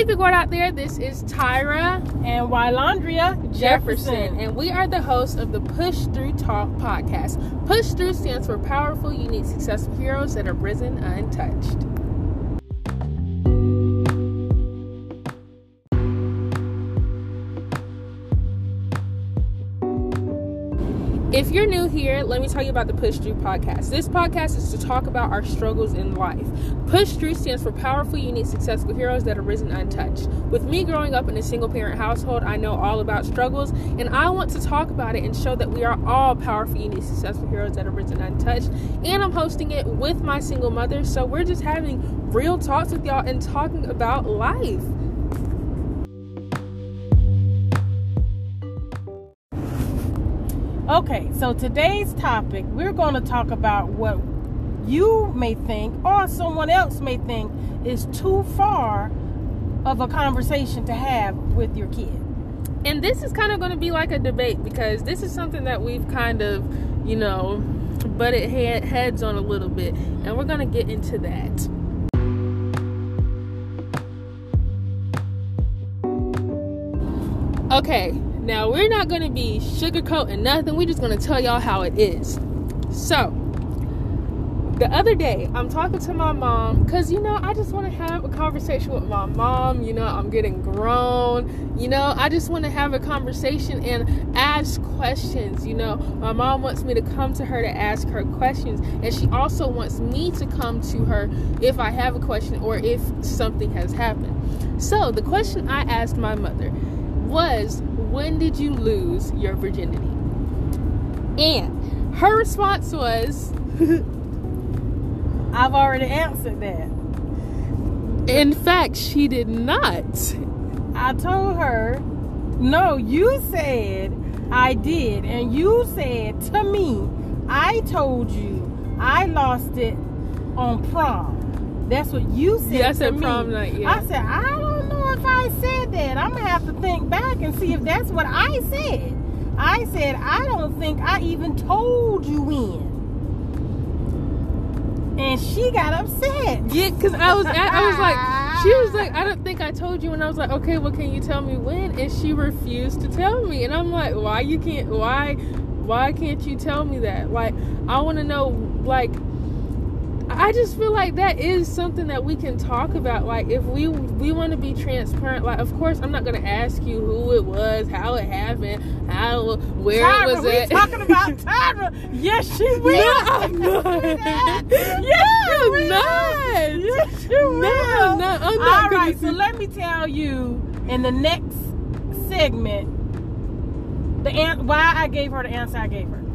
Hey, good word out there. This is Tyra and Wylandria Jefferson, and we are the hosts of the Push Through Talk podcast. Push Through stands for powerful, unique, successful heroes that have risen untouched. If you're new here, let me tell you about the Push Through podcast. This podcast is to talk about our struggles in life. Push Through stands for powerful, unique, successful heroes that are risen untouched. With me growing up in a single-parent household, I know all about struggles, and I want to talk about it and show that we are all powerful, unique, successful heroes that are risen untouched. And I'm hosting it with my single mother, so we're just having real talks with y'all and talking about life. Okay, so today's topic, we're going to talk about what you may think or someone else may think is too far of a conversation to have with your kid. And this is kind of going to be like a debate because this is something that we've kind of, butted heads on a little bit. And we're going to get into that. Okay. Now, we're not going to be sugarcoating nothing. We're just going to tell y'all how it is. So, the other day, I'm talking to my mom because, I just want to have a conversation with my mom. I'm getting grown. I just want to have a conversation and ask questions. My mom wants me to come to her to ask her questions. And she also wants me to come to her if I have a question or if something has happened. So, the question I asked my mother was, when did you lose your virginity? And her response was, I've already answered that. In fact, she did not. I told her, no, you said I did. And you said to me, I told you I lost it on prom. That's what you said. Yeah, I said to me. Prom night, yeah. I said, I don't know if I said that. I'm going to have to think back and see if that's what I said. I said, I don't think I even told you when. And she got upset. Yeah, because I was like, she was like, I don't think I told you. And I was like, okay, well, can you tell me when? And she refused to tell me. And I'm like, why can't you tell me that? Like, I want to know, like, I just feel like that is something that we can talk about. Like, if we want to be transparent, like, of course, I'm not going to ask you who it was, how it happened, where Tyra, it was at. We're talking about Tyra. Yes, she will. No, I'm not. Yes, I'm not. Yes, you will. No, I'm not. All right, so let me tell you in the next segment why I gave her the answer I gave her.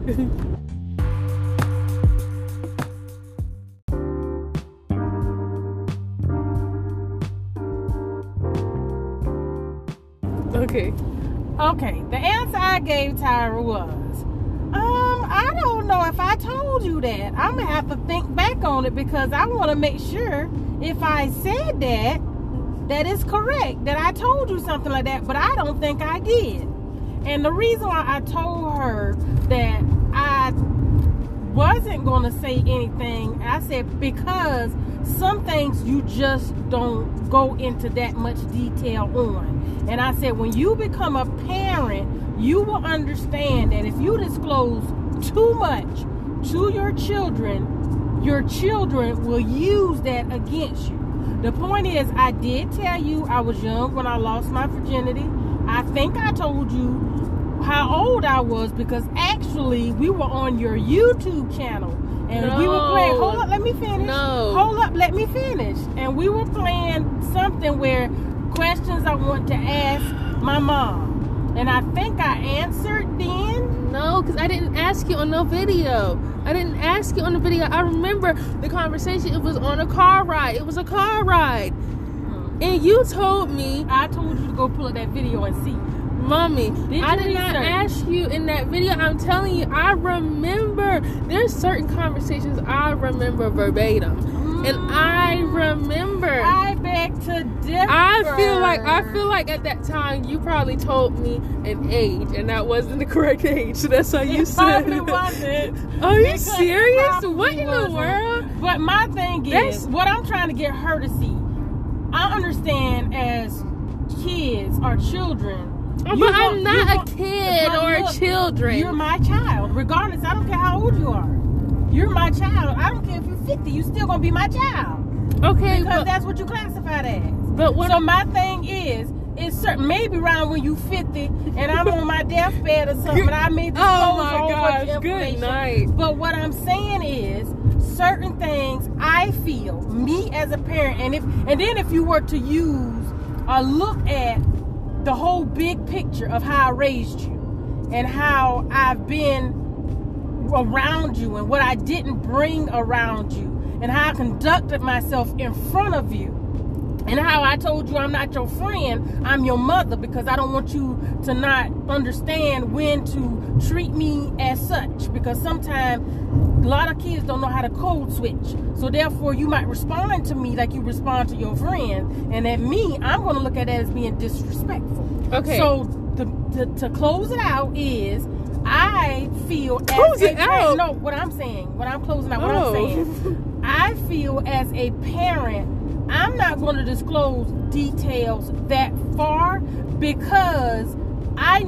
Okay, the answer I gave Tyra was, I don't know if I told you that. I'm going to have to think back on it because I want to make sure if I said that is correct, that I told you something like that, but I don't think I did. And the reason why I told her that I wasn't going to say anything, I said because some things you just don't go into that much detail on. And I said, when you become a parent, you will understand that if you disclose too much to your children will use that against you. The point is, I did tell you I was young when I lost my virginity. I think I told you how old I was because actually we were on your YouTube channel. And we were playing, hold up, let me finish. No. Hold up, let me finish. And we were playing something where questions I want to ask my mom. And I think I answered then. No, because I didn't ask you on no video. I remember the conversation. It was on a car ride. It was a car ride. And you told me. I told you to go pull up that video and see. Mommy, I did not ask you in that video. I'm telling you, I remember. There's certain conversations I remember verbatim. And I remember. I beg to differ. I feel like at that time you probably told me an age, and that wasn't the correct age. So that's how you said it. Wasn't. Are you serious? What in the world? But my thing is, what I'm trying to get her to see I understand as kids or children. But I'm not a kid or children. You're my child. Regardless, I don't care how old you are. You're my child. I don't care if you're 50. You're still going to be my child. Okay. Because that's what you classified as. But what? So my thing is, it's certain, maybe around when you 50 and I'm on my deathbed or something, and I may disclose oh my gosh, good night. But what I'm saying is, certain things I feel, me as a parent, and then if you were to use or look at the whole big picture of how I raised you and how I've been around you and what I didn't bring around you and how I conducted myself in front of you. And how I told you I'm not your friend, I'm your mother, because I don't want you to not understand when to treat me as such. Because sometimes a lot of kids don't know how to code switch. So therefore you might respond to me like you respond to your friend. And at me, I'm going to look at that as being disrespectful. Okay. So to close it out is, I feel close it out. No, what I'm saying, what I'm closing out, what I'm saying, I feel as a parent, I'm not going to disclose details that far because I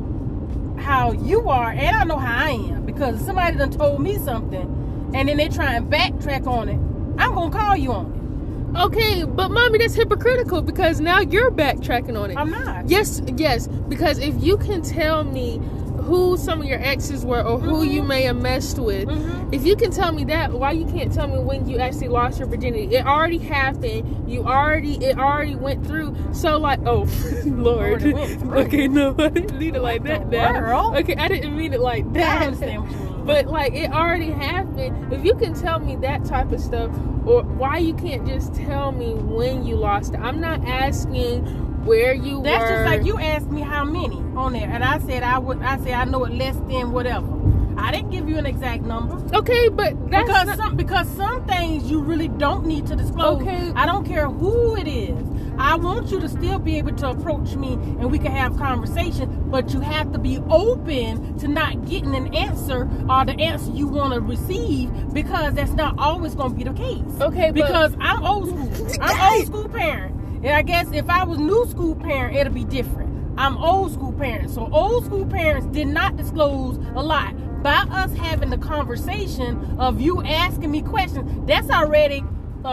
know how you are and I know how I am. Because somebody done told me something and then they try and backtrack on it, I'm going to call you on it. Okay, but mommy, that's hypocritical because now you're backtracking on it. I'm not. Yes, because if you can tell me who some of your exes were or who you may have messed with, if you can tell me that, why you can't tell me when you actually lost your virginity? It already happened. It already went through. So like, oh Lord. Okay, no, I didn't mean it like that. Okay, I didn't mean it like that. I understand what you mean. But like, it already happened. If you can tell me that type of stuff, or why you can't just tell me when you lost it? I'm not asking where you were. That's just like you asked me how many on there, and I said I know it less than whatever. I didn't give you an exact number. Okay, but that's because some things you really don't need to disclose. Okay. I don't care who it is. I want you to still be able to approach me and we can have conversation, but you have to be open to not getting an answer or the answer you want to receive, because that's not always going to be the case. Okay, because I'm old school. I'm old school parent. And I guess if I was new school parent, it'll be different. I'm old school parent. So old school parents did not disclose a lot. By us having the conversation of you asking me questions, that's already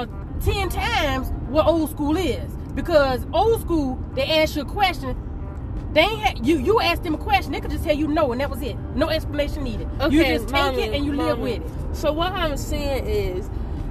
10 times what old school is. Because old school, they ask you a question, they ain't you ask them a question, they could just tell you no, and that was it. No explanation needed. Okay, you just take it and you live with it. So what I'm saying is,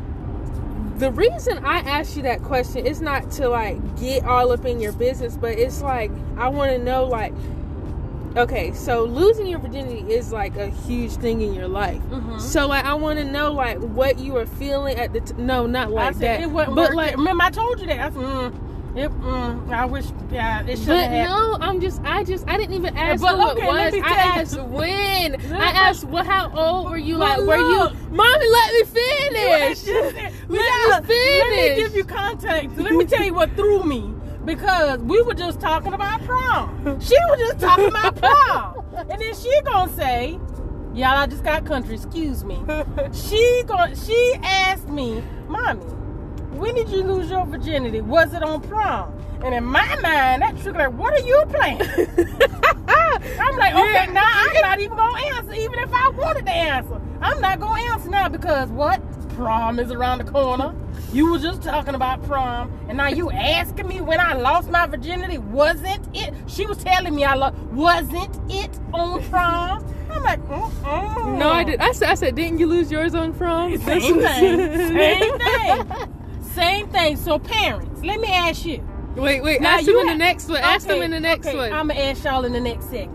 the reason I asked you that question is not to like get all up in your business, but it's like I want to know, like, okay, so losing your virginity is like a huge thing in your life. So like I want to know like what you were feeling at the no, not like that. It wasn't but like, remember I told you that. I said, I wish it should have happened. No, I didn't even ask who it was. I asked when. I asked how old were you? Like, were you? Mommy, let me finish. Let me finish. Let me give you context. Let me tell you what threw me. Because we were just talking about prom. She was just talking about prom. And then she gonna say, y'all, I just got country, excuse me. She asked me, Mommy, when did you lose your virginity? Was it on prom? And in my mind, that triggered like, what are you playing? I'm like, okay, now I'm not even gonna answer, even if I wanted to answer. I'm not gonna answer now because what? Prom is around the corner. You were just talking about prom, and now you asking me when I lost my virginity. Wasn't it? She was telling me wasn't it on prom? I'm like, No, I did. I said, didn't you lose yours on prom? Same thing. So parents, let me ask you. Wait. Ask them in the next one. Ask them in the next one. I'm gonna ask y'all in the next segment.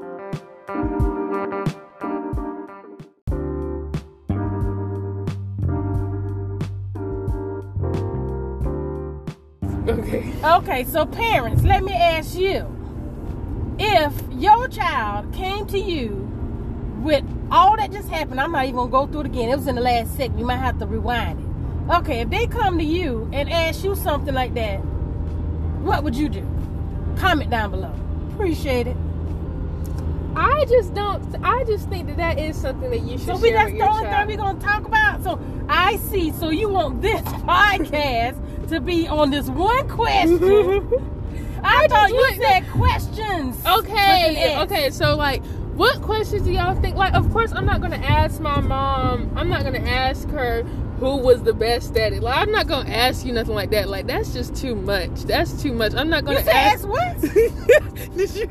Okay, so parents, let me ask you. If your child came to you with all that just happened, I'm not even going to go through it again. It was in the last segment. You might have to rewind it. Okay, if they come to you and ask you something like that, what would you do? Comment down below. Appreciate it. I just think that is something that you should share with your child. So that's the only thing we're going to talk about? So I see. So you want this podcast to be on this one question. I thought you said questions. Okay, so like, what questions do y'all think? Like, of course, I'm not gonna ask my mom. I'm not gonna ask her who was the best at it. Like, I'm not gonna ask you nothing like that. Like, that's just too much. That's too much. I'm not gonna ask what? Did you?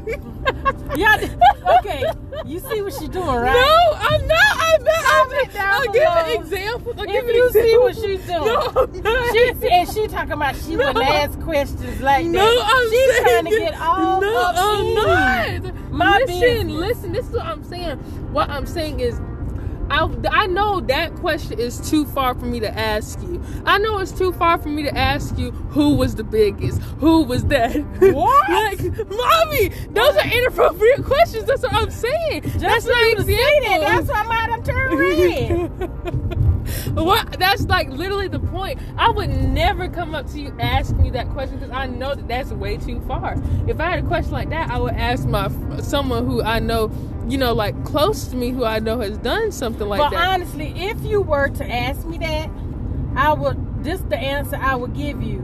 Yeah. Okay. You see what she's doing, right? No, I'm not. I'll give an example. See what she's doing. No, I'm not. She talking about she would ask questions like no, that. She's trying to get all up I'm not. Listen, this is what I'm saying. What I'm saying is, I know that question is too far for me to ask you. I know it's too far for me to ask you who was the biggest, who was that. What? Like, mommy, those are inappropriate questions. That's what I'm saying. That's my example. That's why I'm turn red. What? That's like literally the point. I would never come up to you asking me that question because I know that that's way too far. If I had a question like that, I would ask someone who I know, you know, like close to me, who I know has done something like that. But honestly, if you were to ask me that, this the answer I would give you.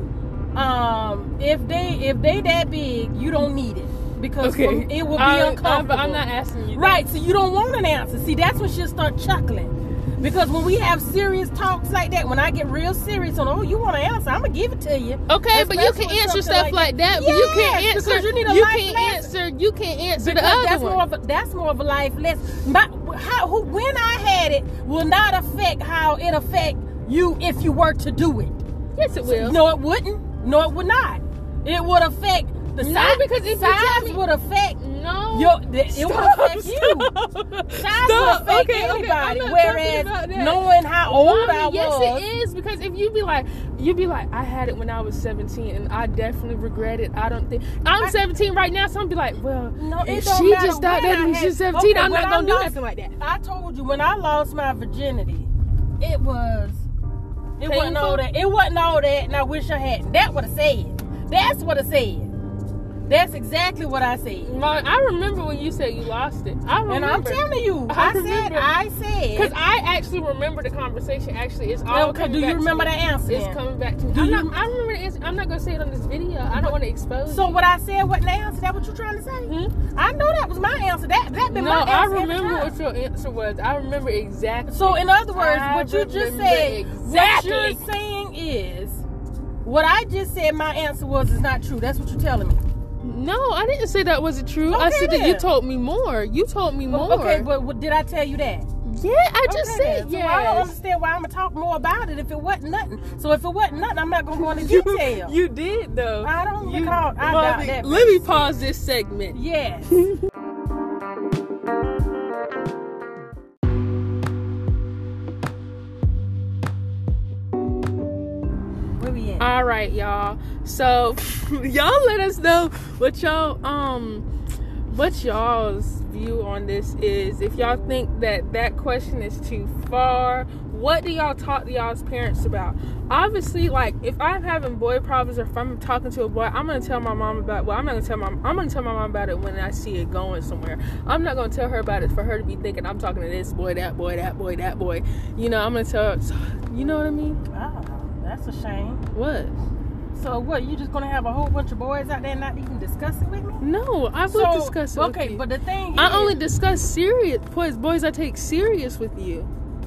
If they that big, you don't need it because it will be uncomfortable. But I'm not asking you that. Right, so you don't want an answer. See, that's when she'll start chuckling. Because when we have serious talks like that, when I get real serious on, you want an answer, I'm gonna give it to you. Okay, but you can answer stuff like that. But you can't answer. Because you need a life lesson. You can't answer the other one. That's more of a life lesson. When I had it will not affect how it affect you if you were to do it. Yes, it will. No, it wouldn't. No, it would not. It would affect the size. Because if size would affect. No. It would affect you. Size would affect anybody. Whereas knowing how old I was. Yes, it is. Because if you'd be like, I had it when I was 17 and I definitely regret it. I don't think. I'm 17 right now, so I'm be like, well, no, if she just thought that when she's 17, I'm not going to do nothing like that. I told you, when I lost my virginity, it wasn't all that. It wasn't all that, and I wish I hadn't. That what I said. That's what I said. That's exactly what I said. I remember when you said you lost it. I remember. And I'm telling you, I said. Because I actually remember the conversation. Actually, it's all coming back to me. Do you remember the answer? It's coming back to me. I remember the answer. I'm not going to say it on this video. I don't want to expose So you. what I said wasn't the answer? That what you trying to say? I know that was my answer. That been my answer. I remember what your answer was. I remember exactly. So in other words, what you just said, exactly. What you're saying is, what I just said my answer was not true. That's what you're telling me. No, I didn't say that wasn't true. Okay, I said that you told me more. You told me more. Okay, but did I tell you that? Yeah, I just said yes. So I don't understand why I'm going to talk more about it if it wasn't nothing. So if it wasn't nothing, I'm not going to go into detail. You did, though. I don't recall. I got that. Let me pause this segment. Yes. All right, y'all. So y'all let us know what y'all's view on this is. If y'all think that question is too far, what do y'all talk to y'all's parents about? Obviously, like, if I'm having boy problems or if I'm talking to a boy, I'm gonna tell my mom about. Well, I'm gonna tell my mom about it when I see it going somewhere. I'm not gonna tell her about it for her to be thinking I'm talking to this boy, that boy, that boy, that boy. You know, I'm gonna tell her. You know what I mean? Oh, that's a shame. What? So what? You just gonna have a whole bunch of boys out there and not even discuss it with me? No, I will discuss it with you. Okay, but the thing I only discuss serious boys I take serious with you.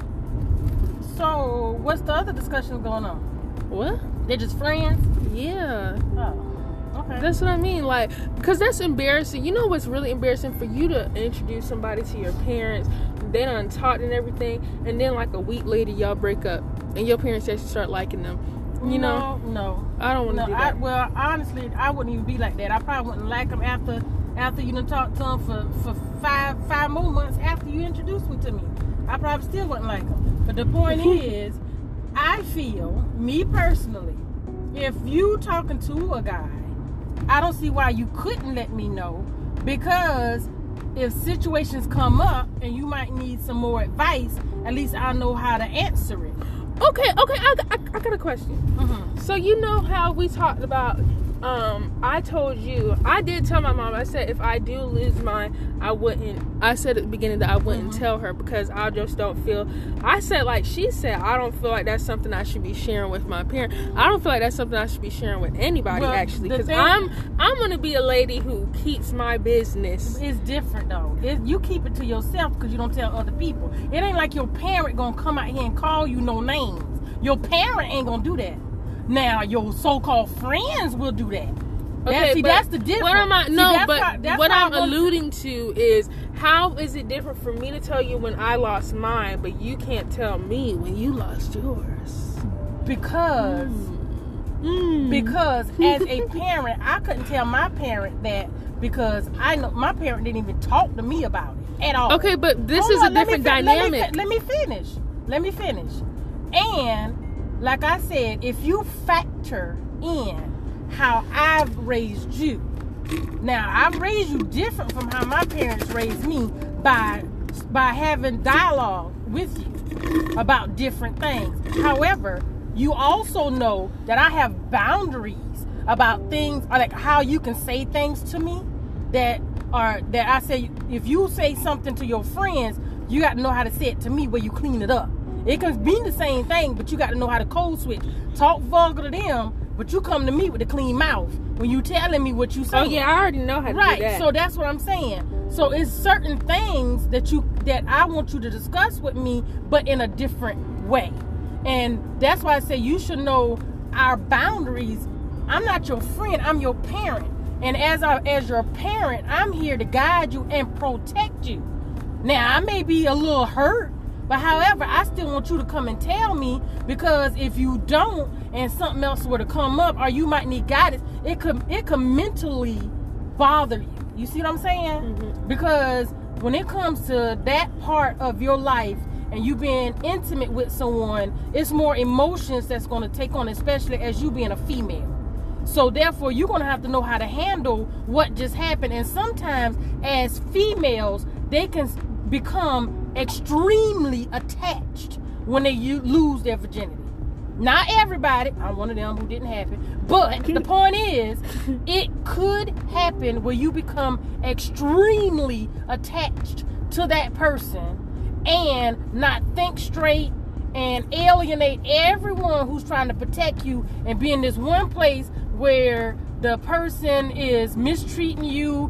So what's the other discussion going on? What? They're just friends? Yeah. Oh, okay. That's what I mean. Like, because that's embarrassing. You know what's really embarrassing? For you to introduce somebody to your parents, they done taught and everything, and then like a week later y'all break up and your parents actually start liking them. You know? No. I don't want to do that. Well, honestly, I wouldn't even be like that. I probably wouldn't like them after you done talked to them for five more months after you introduced me to me. I probably still wouldn't like them. But the point is, I feel, me personally, if you talking to a guy, I don't see why you couldn't let me know, because if situations come up and you might need some more advice, at least I know how to answer it. Okay, I got a question. Mm-hmm. So you know how we talked about I told you, I did tell my mom, I said if I do lose mine, I said at the beginning that I wouldn't tell her, because I just don't feel, I said, like she said, I don't feel like that's something I should be sharing with my parents. I don't feel like that's something I should be sharing with anybody, actually, because I'm going to be a lady who keeps my business. It's different, though. You keep it to yourself because you don't tell other people. It ain't like your parent going to come out here and call you no names. Your parent ain't going to do that. Now, your so-called friends will do that. Okay, that's the difference. What I'm alluding to is, how is it different for me to tell you when I lost mine, but you can't tell me when you lost yours? Because as a parent, I couldn't tell my parent that, because I know my parent didn't even talk to me about it at all. Okay, but this is a different dynamic. Let me finish. And like I said, if you factor in how I've raised you, now I've raised you different from how my parents raised me by having dialogue with you about different things. However, you also know that I have boundaries about things, like how you can say things to me that I say, if you say something to your friends, you got to know how to say it to me where you clean it up. It can be the same thing, but you got to know how to code switch. Talk vulgar to them, but you come to me with a clean mouth when you telling me what you say. Oh yeah, I already know how to do that. Right, so that's what I'm saying. So it's certain things that I want you to discuss with me, but in a different way. And that's why I say you should know our boundaries. I'm not your friend, I'm your parent. And as your parent, I'm here to guide you and protect you. Now, I may be a little hurt, but however, I still want you to come and tell me, because if you don't and something else were to come up, or you might need guidance, it could mentally bother you. You see what I'm saying? Mm-hmm. Because when it comes to that part of your life and you being intimate with someone, it's more emotions that's going to take on, especially as you being a female. So therefore, you're going to have to know how to handle what just happened. And sometimes as females, they can become extremely attached when they lose their virginity. Not everybody. I'm one of them who didn't happen. But the point is, it could happen where you become extremely attached to that person and not think straight and alienate everyone who's trying to protect you, and be in this one place where the person is mistreating you,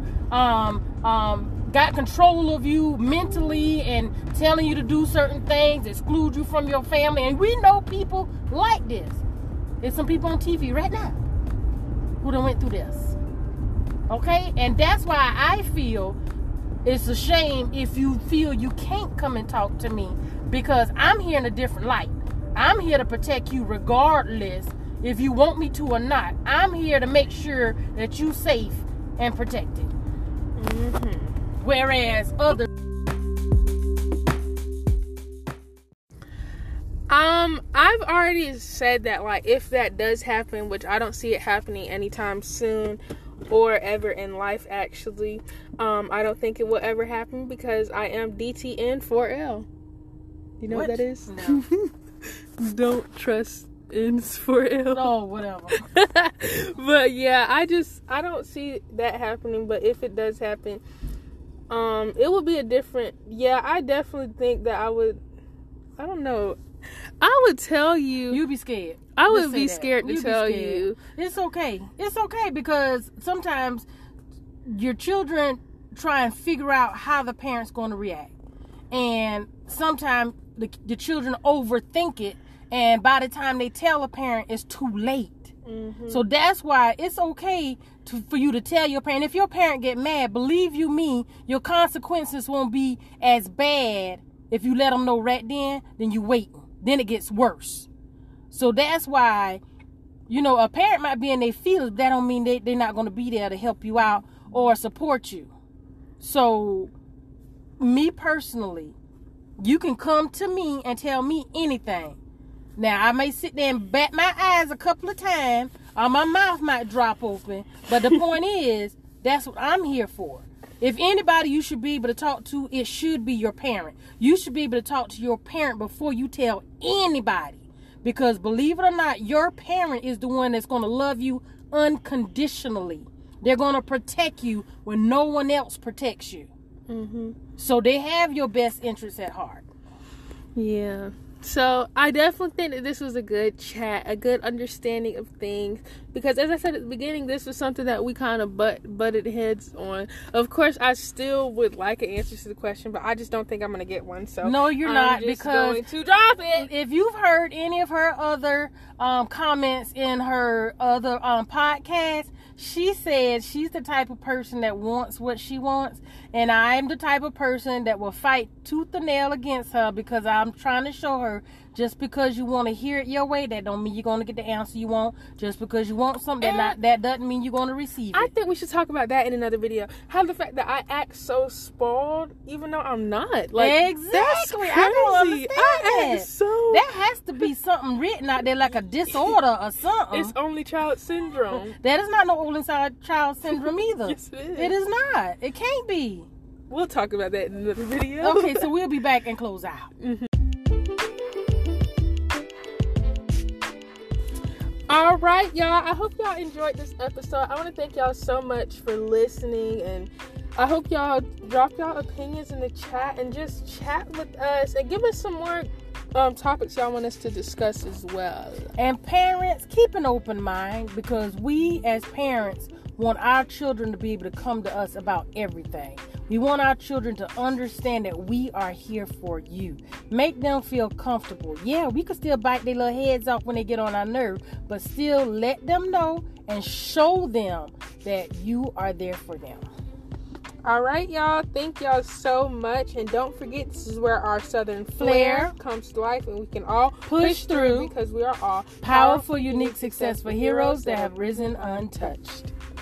got control of you mentally and telling you to do certain things, exclude you from your family. And we know people like this. There's some people on TV right now who done went through this. Okay? And that's why I feel it's a shame if you feel you can't come and talk to me, because I'm here in a different light. I'm here to protect you regardless if you want me to or not. I'm here to make sure that you're safe and protected. Mm-hmm. Whereas others... I've already said that, like, if that does happen, which I don't see it happening anytime soon or ever in life, actually, I don't think it will ever happen, because I am DTN4L. You know what that is? No. Don't trust ends for L. Oh, whatever. But yeah, I don't see that happening. But if it does happen, it would be a different. Yeah, I definitely think that I don't know. I would tell you. You'd be scared. I would be scared to tell you. It's okay. It's okay, because sometimes your children try and figure out how the parent's going to react. And sometimes the children overthink it. And by the time they tell a parent, it's too late. Mm-hmm. So that's why it's okay for you to tell your parent. If your parent get mad, believe you me, your consequences won't be as bad if you let them know right then you wait. Then it gets worse. So that's why, a parent might be in their feelings. That don't mean they're not going to be there to help you out or support you. So, me personally, you can come to me and tell me anything. Now, I may sit there and bat my eyes a couple of times, or my mouth might drop open. But the point is, that's what I'm here for. If anybody you should be able to talk to, it should be your parent. You should be able to talk to your parent before you tell anybody. Because believe it or not, your parent is the one that's going to love you unconditionally. They're going to protect you when no one else protects you. Mm-hmm. So they have your best interests at heart. Yeah. So I definitely think that this was a good chat, a good understanding of things. Because as I said at the beginning, this was something that we kind of butted heads on. Of course, I still would like an answer to the question, but I just don't think I'm going to get one. So no, you're not, because going to drop it. If you've heard any of her other comments in her other podcasts, she said she's the type of person that wants what she wants, and I'm the type of person that will fight tooth and nail against her, because I'm trying to show her, just because you want to hear it your way, that don't mean you're going to get the answer you want. Just because you want something, that doesn't mean you're going to receive it. I think we should talk about that in another video. How the fact that I act so spoiled, even though I'm not. Like, exactly. That's crazy. I don't understand that. There has to be something written out there, like a disorder or something. It's only child syndrome. That is not no only child syndrome either. Yes, it is. It is not. It can't be. We'll talk about that in another video. Okay, so we'll be back and close out. Mm-hmm. All right, y'all. I hope y'all enjoyed this episode. I want to thank y'all so much for listening, and I hope y'all drop y'all opinions in the chat and just chat with us and give us some more topics y'all want us to discuss as well. And parents, keep an open mind, because we as parents want our children to be able to come to us about everything. We want our children to understand that we are here for you. Make them feel comfortable. Yeah, we could still bite their little heads off when they get on our nerve, but still let them know and show them that you are there for them. All right, y'all. Thank y'all so much. And don't forget, this is where our Southern flair comes to life, and we can all push through, because we are all powerful, unique, successful heroes that have risen untouched.